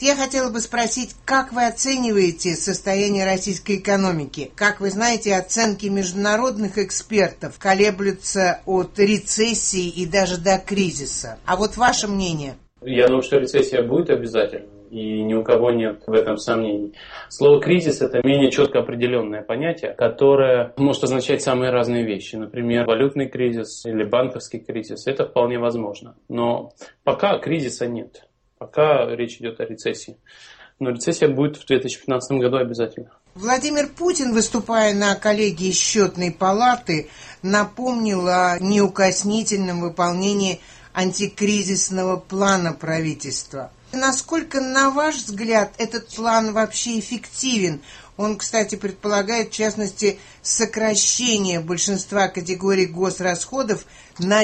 Я хотела бы спросить, как вы оцениваете состояние российской экономики? Как вы знаете, оценки международных экспертов колеблются от рецессии и даже до кризиса. А вот ваше мнение? Я думаю, что рецессия будет обязательно, и ни у кого нет в этом сомнений. Слово «кризис» — это менее четко определенное понятие, которое может означать самые разные вещи. Например, валютный кризис или банковский кризис. Это вполне возможно. Но пока кризиса нет. Пока речь идет о рецессии. Но рецессия будет в 2015 году обязательно. Владимир Путин, выступая на коллегии Счетной палаты, напомнил о неукоснительном выполнении антикризисного плана правительства. Насколько, на ваш взгляд, этот план вообще эффективен? Он, кстати, предполагает, в частности, сокращение большинства категорий госрасходов на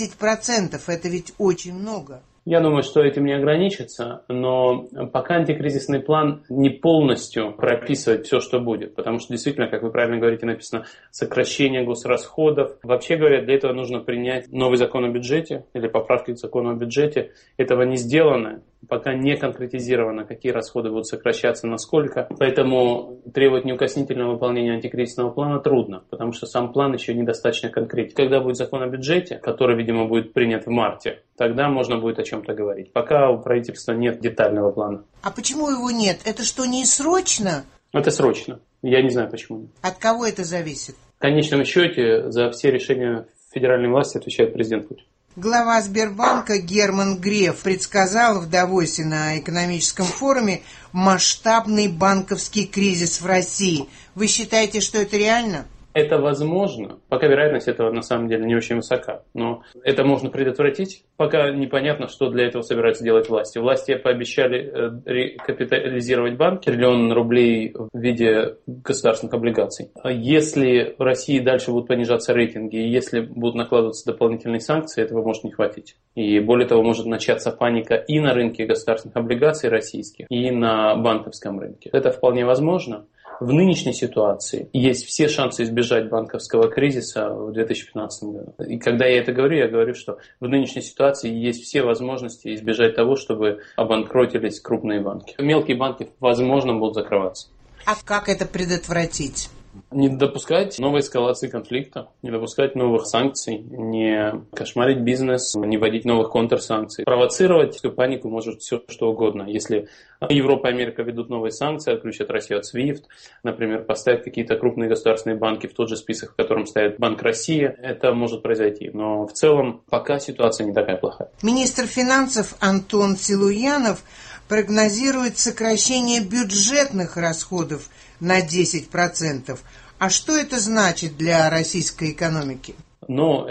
10%. Это ведь очень много. Я думаю, что этим не ограничится, но пока антикризисный план не полностью прописывает все, что будет, потому что действительно, как вы правильно говорите, написано сокращение госрасходов. Вообще говоря, для этого нужно принять новый закон о бюджете или поправки к закону о бюджете. Этого не сделано, пока не конкретизировано, какие расходы будут сокращаться, насколько. Поэтому требовать неукоснительного выполнения антикризисного плана трудно, потому что сам план еще недостаточно конкретен. Когда будет закон о бюджете, который, видимо, будет принят в марте, тогда можно будет о чем-то говорить. Пока у правительства нет детального плана. А почему его нет? Это что, не срочно? Это срочно. Я не знаю, почему нет. От кого это зависит? В конечном счете за все решения федеральной власти отвечает президент Путин. Глава Сбербанка Герман Греф предсказал в Давосе на экономическом форуме масштабный банковский кризис в России. Вы считаете, что это реально? Это возможно, пока вероятность этого на самом деле не очень высока. Но это можно предотвратить, пока непонятно, что для этого собираются делать власти. Власти пообещали рекапитализировать банк, триллион рублей в виде государственных облигаций. Если в России дальше будут понижаться рейтинги, и если будут накладываться дополнительные санкции, этого может не хватить. И более того, может начаться паника и на рынке государственных облигаций российских, и на банковском рынке. Это вполне возможно. В нынешней ситуации есть все шансы избежать банковского кризиса в 2015 году. И когда я это говорю, я говорю, что в нынешней ситуации есть все возможности избежать того, чтобы обанкротились крупные банки. Мелкие банки, возможно, будут закрываться. А как это предотвратить? Не допускать новой эскалации конфликта, не допускать новых санкций, не кошмарить бизнес, не вводить новых контрсанкций. Провоцировать эту панику может все, что угодно. Если Европа и Америка ведут новые санкции, отключат Россию от SWIFT, например, поставят какие-то крупные государственные банки в тот же список, в котором стоит Банк России, это может произойти. Но в целом пока ситуация не такая плохая. Министр финансов Антон Силуянов прогнозирует сокращение бюджетных расходов на 10%. А что это значит для российской экономики? Ну,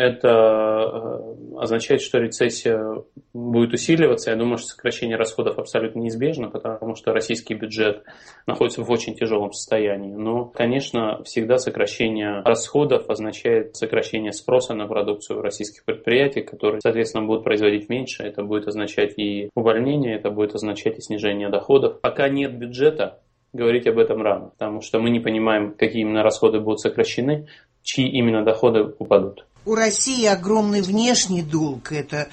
это означает, что рецессия будет усиливаться. Я думаю, что сокращение расходов абсолютно неизбежно, потому что российский бюджет находится в очень тяжелом состоянии. Но, конечно, всегда сокращение расходов означает сокращение спроса на продукцию российских предприятий, которые, соответственно, будут производить меньше. Это будет означать и увольнение, это будет означать и снижение доходов. Пока нет бюджета, говорить об этом рано, потому что мы не понимаем, какие именно расходы будут сокращены, чьи именно доходы упадут. У России огромный внешний долг, это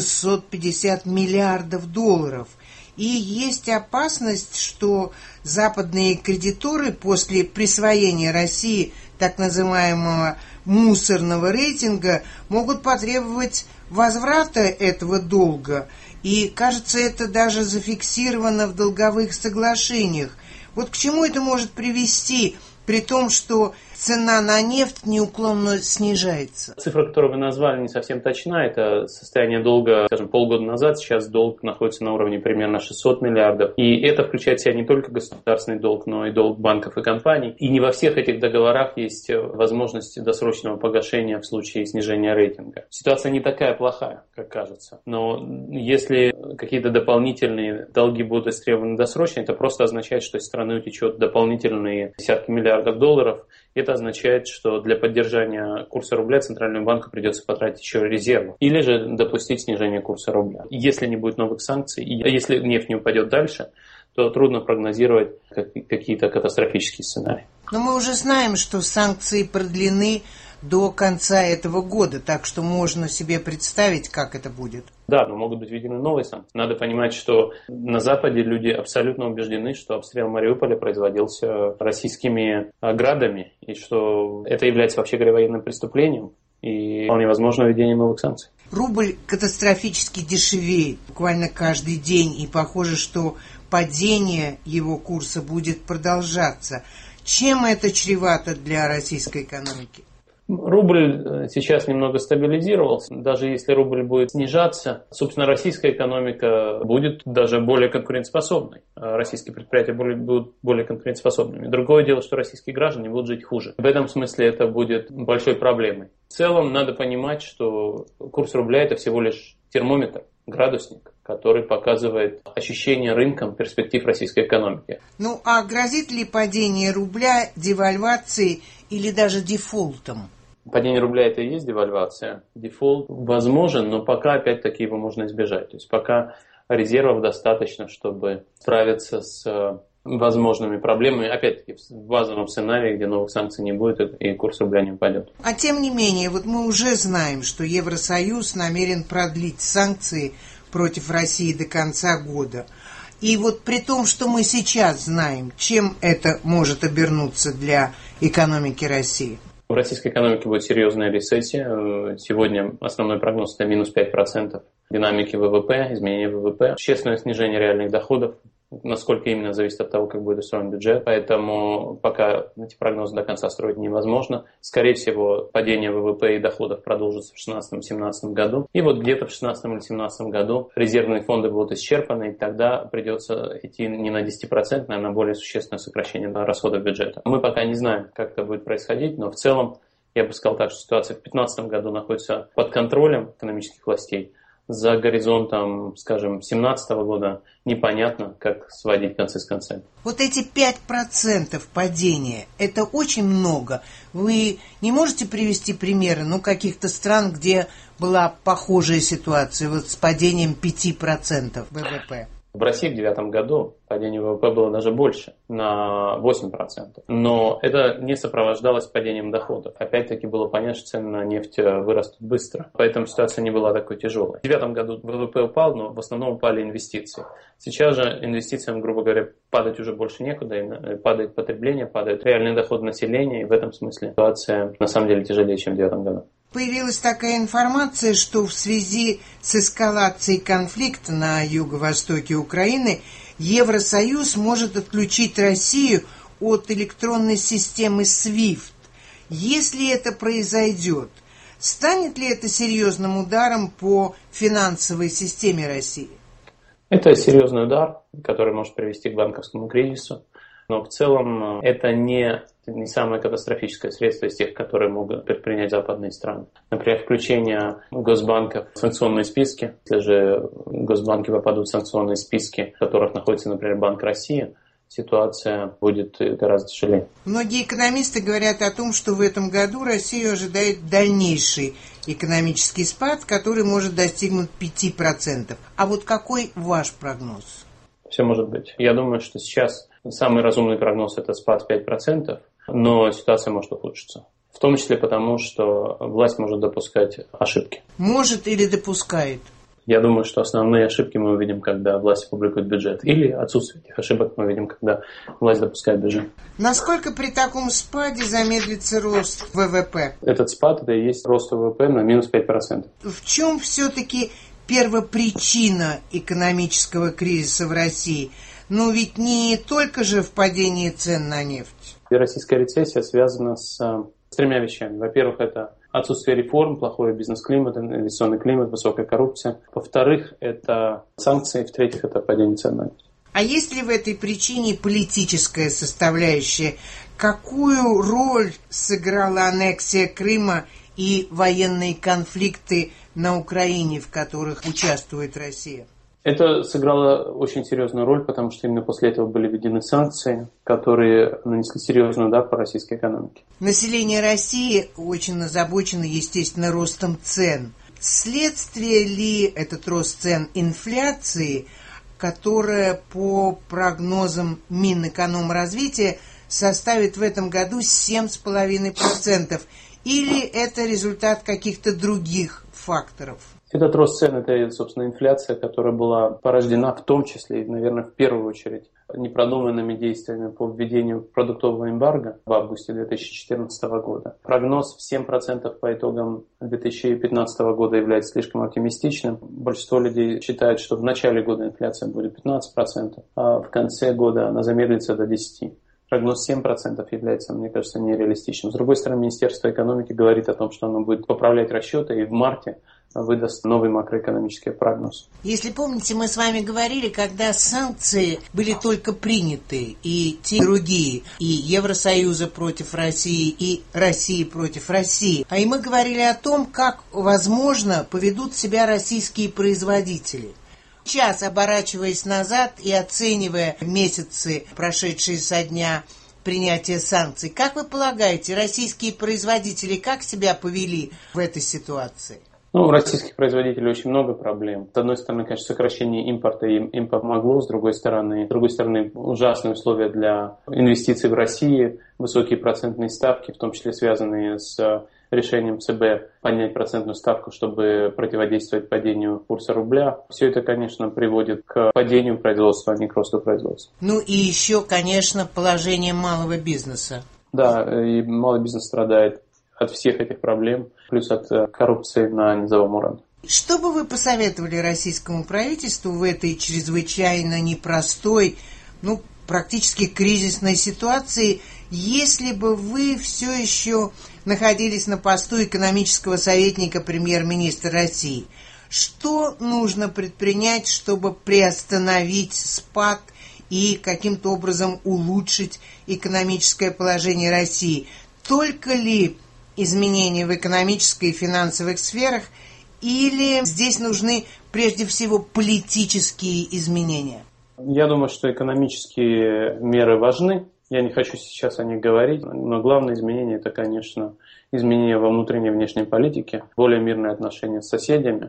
650 миллиардов долларов. И есть опасность, что западные кредиторы после присвоения России так называемого мусорного рейтинга могут потребовать возврата этого долга. И, кажется, это даже зафиксировано в долговых соглашениях. Вот к чему это может привести, при том, что цена на нефть неуклонно снижается? Цифра, которую вы назвали, не совсем точна. Это состояние долга, скажем, полгода назад. Сейчас долг находится на уровне примерно 600 миллиардов. И это включает в себя не только государственный долг, но и долг банков и компаний. И не во всех этих договорах есть возможность досрочного погашения в случае снижения рейтинга. Ситуация не такая плохая, как кажется. Но если какие-то дополнительные долги будут истребованы досрочно, это просто означает, что из страны утечет дополнительные десятки миллиардов долларов. Это означает, что для поддержания курса рубля Центральному банку придется потратить еще резервы. Или же допустить снижение курса рубля. Если не будет новых санкций, и если нефть не упадет дальше, то трудно прогнозировать какие-то катастрофические сценарии. Но мы уже знаем, что санкции продлены до конца этого года, так что можно себе представить, как это будет. Да, но могут быть введены новые санкции. Надо понимать, что на Западе люди абсолютно убеждены, что обстрел Мариуполя производился российскими градами, и что это является, вообще говоря, военным преступлением, и вполне возможно введение новых санкций. Рубль катастрофически дешевеет буквально каждый день, и похоже, что падение его курса будет продолжаться. Чем это чревато для российской экономики? Рубль сейчас немного стабилизировался. Даже если рубль будет снижаться, собственно, российская экономика будет даже более конкурентоспособной. Российские предприятия будут более конкурентоспособными. Другое дело, что российские граждане будут жить хуже. В этом смысле это будет большой проблемой. В целом надо понимать, что курс рубля – это всего лишь термометр, градусник, который показывает ощущение рынком перспектив российской экономики. Ну а грозит ли падение рубля девальвацией или даже дефолтом? Падение рубля – это и есть девальвация. Дефолт возможен, но пока, опять-таки, его можно избежать. То есть пока резервов достаточно, чтобы справиться с возможными проблемами. Опять-таки, в базовом сценарии, где новых санкций не будет, и курс рубля не упадет. А тем не менее, вот мы уже знаем, что Евросоюз намерен продлить санкции против России до конца года. И вот при том, что мы сейчас знаем, чем это может обернуться для экономики России? В российской экономике будет серьезная рецессия. Сегодня основной прогноз – это минус 5% динамики ВВП, изменения ВВП, существенное снижение реальных доходов. Насколько именно, зависит от того, как будет устроен бюджет. Поэтому пока эти прогнозы до конца строить невозможно. Скорее всего, падение ВВП и доходов продолжится в 2016-2017 году. И вот где-то в 2016 или 2017 году резервные фонды будут исчерпаны, и тогда придется идти не на 10%, наверное, на более существенное сокращение расходов бюджета. Мы пока не знаем, как это будет происходить, но в целом я бы сказал так, что ситуация в 2015 году находится под контролем экономических властей. За горизонтом, скажем, 2017 года непонятно, как сводить концы с концами. Вот эти 5% падения, это очень много. Вы не можете привести примеры, каких-то стран, где была похожая ситуация, вот с падением 5% ВВП? В России в 2009 году падение ВВП было даже больше, на 8%. Но это не сопровождалось падением доходов. Опять-таки было понятно, что цены на нефть вырастут быстро. Поэтому ситуация не была такой тяжелой. В 2009 году ВВП упал, но в основном упали инвестиции. Сейчас же инвестициям, грубо говоря, падать уже больше некуда. И падает потребление, падают реальные доходы населения. И в этом смысле ситуация на самом деле тяжелее, чем в 2009 году. Появилась такая информация, что в связи с эскалацией конфликта на юго-востоке Украины Евросоюз может отключить Россию от электронной системы SWIFT. Если это произойдет, станет ли это серьезным ударом по финансовой системе России? Это серьезный удар, который может привести к банковскому кризису. Но в целом это не самое катастрофическое средство из тех, которые могут предпринять западные страны. Например, включение госбанков в санкционные списки. Если же госбанки попадут в санкционные списки, в которых находится, например, Банк России, ситуация будет гораздо тяжелее. Многие экономисты говорят о том, что в этом году Россию ожидает дальнейший экономический спад, который может достигнуть 5%. А вот какой ваш прогноз? Все может быть. Я думаю, что сейчас самый разумный прогноз – это спад 5%, но ситуация может ухудшиться. В том числе потому, что власть может допускать ошибки. Может или допускает? Я думаю, что основные ошибки мы увидим, когда власть публикует бюджет. Или отсутствие этих ошибок мы увидим, когда власть допускает бюджет. Насколько при таком спаде замедлится рост ВВП? Этот спад – это и есть рост ВВП на минус 5%. В чем все-таки первопричина экономического кризиса в России? Ведь не только же в падении цен на нефть. И российская рецессия связана с тремя вещами. Во-первых, это отсутствие реформ, плохой бизнес-климат, инвестиционный климат, высокая коррупция. Во-вторых, это санкции. В-третьих, это падение цен на нефть. А есть ли в этой причине политическая составляющая? Какую роль сыграла аннексия Крыма и военные конфликты на Украине, в которых участвует Россия? Это сыграло очень серьезную роль, потому что именно после этого были введены санкции, которые нанесли серьезный удар по российской экономике. Население России очень озабочено, естественно, ростом цен. Следствие ли этот рост цен инфляции, которая по прогнозам Минэкономразвития составит в этом году 7,5%? или это результат каких-то других факторов? Этот рост цен – это, собственно, инфляция, которая была порождена в том числе, и, наверное, в первую очередь, непродуманными действиями по введению продуктового эмбарго в августе 2014 года. Прогноз в 7% по итогам 2015 года является слишком оптимистичным. Большинство людей считает, что в начале года инфляция будет 15%, а в конце года она замедлится до 10%. Прогноз 7% является, мне кажется, нереалистичным. С другой стороны, Министерство экономики говорит о том, что оно будет поправлять расчеты и в марте выдаст новый макроэкономический прогноз. Если помните, мы с вами говорили, когда санкции были только приняты, и те, и другие, и Евросоюза против России, и России против России. И мы говорили о том, как, возможно, поведут себя российские производители. Сейчас, оборачиваясь назад и оценивая месяцы, прошедшие со дня принятия санкций, как вы полагаете, российские производители как себя повели в этой ситуации? У российских производителей очень много проблем. С одной стороны, конечно, сокращение импорта им помогло, с другой стороны, ужасные условия для инвестиций в Россию, высокие процентные ставки, в том числе связанные с решением ЦБ поднять процентную ставку, чтобы противодействовать падению курса рубля. Все это, конечно, приводит к падению производства, а не к росту производства. И еще, конечно, положение малого бизнеса. Да, и малый бизнес страдает от всех этих проблем, плюс от коррупции на низовом уровне. Что бы вы посоветовали российскому правительству в этой чрезвычайно непростой, практически кризисной ситуации, если бы вы все еще находились на посту экономического советника премьер-министра России? Что нужно предпринять, чтобы приостановить спад и каким-то образом улучшить экономическое положение России? Только ли изменения в экономической и финансовых сферах, или здесь нужны прежде всего политические изменения? Я думаю, что экономические меры важны. Я не хочу сейчас о них говорить, но главное изменение – это, конечно, изменение во внутренней и внешней политике, более мирные отношения с соседями,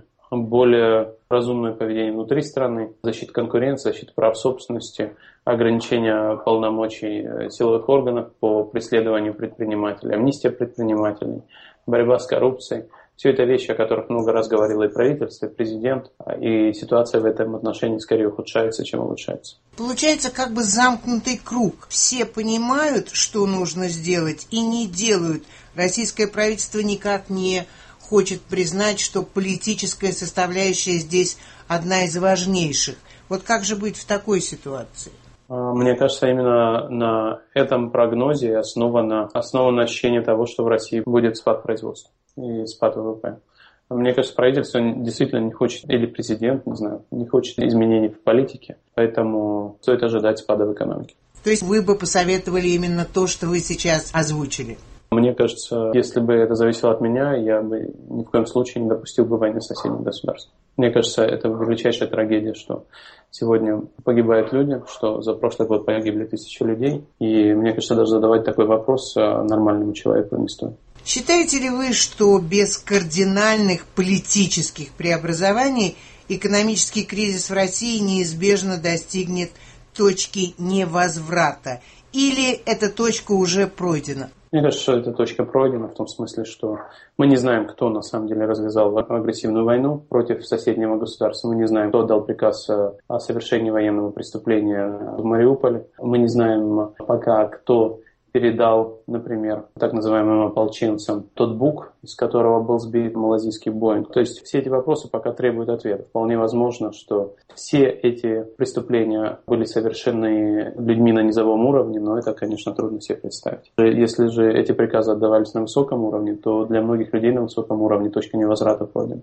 более разумное поведение внутри страны, защита конкуренции, защита прав собственности, ограничение полномочий силовых органов по преследованию предпринимателей, амнистия предпринимателей, борьба с коррупцией. Все это вещи, о которых много раз говорило и правительство, и президент, и ситуация в этом отношении скорее ухудшается, чем улучшается. Получается как бы замкнутый круг. Все понимают, что нужно сделать, и не делают. Российское правительство никак не хочет признать, что политическая составляющая здесь одна из важнейших. Вот как же быть в такой ситуации? Мне кажется, именно на этом прогнозе основано ощущение того, что в России будет спад производства и спад ВВП. Мне кажется, правительство действительно не хочет, или президент, не хочет изменений в политике, поэтому стоит ожидать спада в экономике. То есть вы бы посоветовали именно то, что вы сейчас озвучили? Мне кажется, если бы это зависело от меня, я бы ни в коем случае не допустил бы войны с соседним государством. Мне кажется, это величайшая трагедия, что сегодня погибают люди, что за прошлый год погибли 1000 людей. И мне кажется, даже задавать такой вопрос нормальному человеку не стоит. Считаете ли вы, что без кардинальных политических преобразований экономический кризис в России неизбежно достигнет точки невозврата? Или эта точка уже пройдена? Мне кажется, что эта точка пройдена в том смысле, что мы не знаем, кто на самом деле развязал агрессивную войну против соседнего государства. Мы не знаем, кто отдал приказ о совершении военного преступления в Мариуполе. Мы не знаем пока, кто передал, например, так называемым ополченцам тот бук, из которого был сбит малазийский Боинг. То есть все эти вопросы пока требуют ответа. Вполне возможно, что все эти преступления были совершены людьми на низовом уровне, но это, конечно, трудно себе представить. Если же эти приказы отдавались на высоком уровне, то для многих людей на высоком уровне точка невозврата пройдена.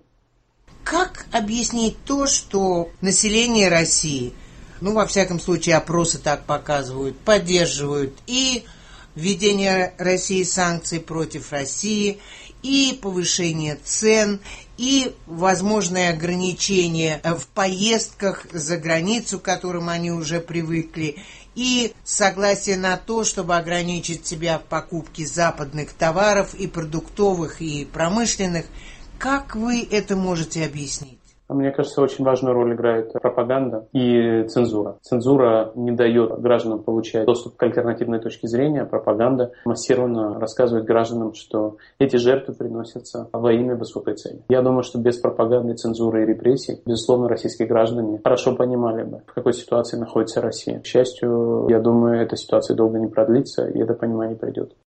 Как объяснить то, что население России, во всяком случае опросы так показывают, поддерживают и введение России санкций против России, и повышение цен, и возможные ограничения в поездках за границу, к которым они уже привыкли, и согласие на то, чтобы ограничить себя в покупке западных товаров, и продуктовых, и промышленных? Как вы это можете объяснить? Мне кажется, очень важную роль играет пропаганда и цензура. Цензура не дает гражданам получать доступ к альтернативной точке зрения. Пропаганда массированно рассказывает гражданам, что эти жертвы приносятся во имя высокой цели. Я думаю, что без пропаганды, цензуры и репрессий, безусловно, российские граждане хорошо понимали бы, в какой ситуации находится Россия. К счастью, я думаю, эта ситуация долго не продлится, и это понимание придет.